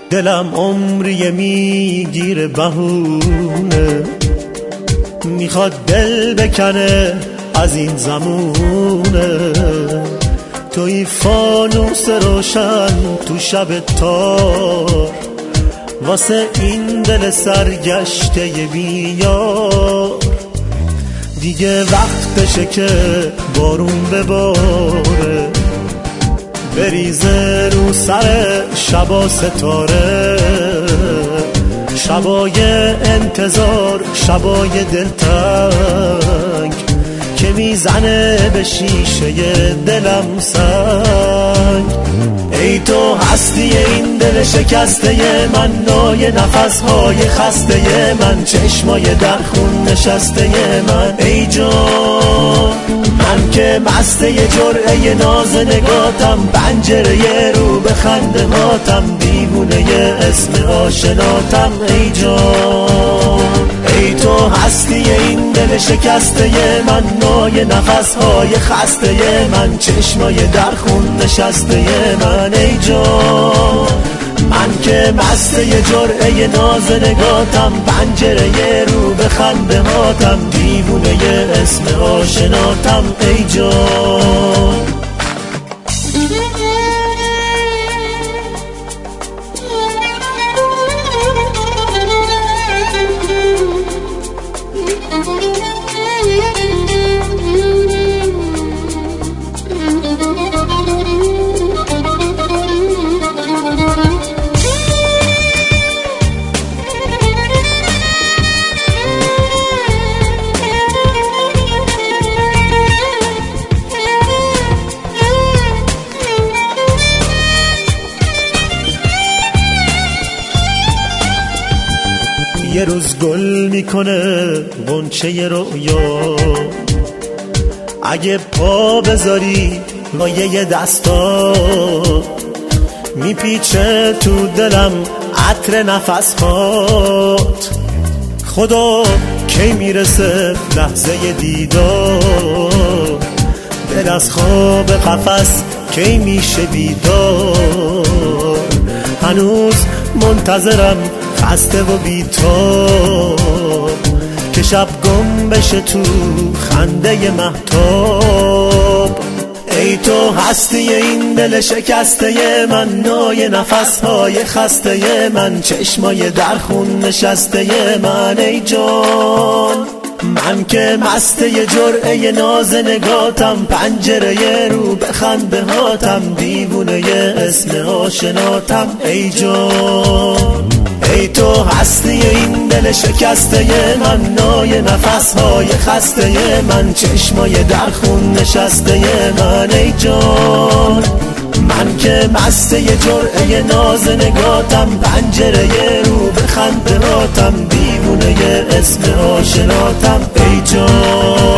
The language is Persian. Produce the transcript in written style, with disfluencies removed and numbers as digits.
دلم عمری میگیره بهونه، میخواد دل بکنه از این زمونه. توی فانوس روشن تو شب تار، واسه این دل سرگشته بیار. دیگه وقتشه که بارون بباره، بریزه رو سر شبا ستاره. شبای انتظار، شبای دلتنگ که میزنه به شیشه دلم سنگ. ای تو هستی این دل شکسته من، نای نفسهای خسته من، چشمای در خون نشسته من. ای جان من که مسته جرعه ناز نگاتم، پنجره رو به خنده هاتم، دیوونه اسم آشناتم. ای جان ای تو هستی این دل شکسته من، نای نفسهای خسته من، چشمای در خون نشسته من. ای جان من که مسته جرعه ناز نگاتم، پنجره رو به خنده هاتم، دیوونه اسم آشناتم. ای جان یه روز گل میکنه غنچه رویا، اگه پا بذاری لایه دستا، میپیچه تو دلم عطر نفسهات. خدا کی میرسه لحظه دیدار، دل از خواب قفس کی میشه بیدار. هنوز منتظرم خسته و بی‌تاب، که شب گم بشه تو خنده مهتاب. ای تو هستی این دل شکسته من، نای نفسهای خسته من، چشمای در خون نشسته من. ای جان من که مسته جرعه ناز نگاتم، پنجره رو به خنده هاتم، دیوونه اسم آشناتم. ای جان ای تو هستی این دل شکسته من، نای نفسهای خسته من، چشمای در خون نشسته من. ای جان من که مسته جرعه ناز نگاتم، پنجره رو به خنده هاتم، دیوونه اسم آشناتم. ای جان